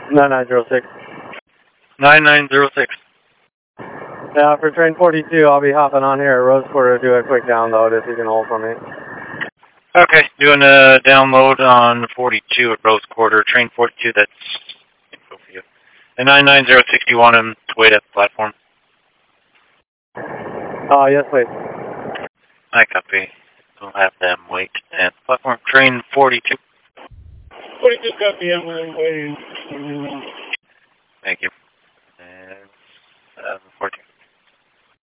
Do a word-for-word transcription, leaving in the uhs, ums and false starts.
nine nine zero six. nine nine zero six. Yeah, for train forty-two, I'll be hopping on here at Rose Quarter to do a quick download if you can hold for me. Okay, doing a download on forty-two at Rose Quarter, train forty-two, that's info for you. And nine nine zero six, you want him to wait at the platform? Oh, uh, yes, please. I copy. We'll have them wait at the platform. Train forty-two. forty-two copy, I'm waiting. Thank you. And seven fourteen.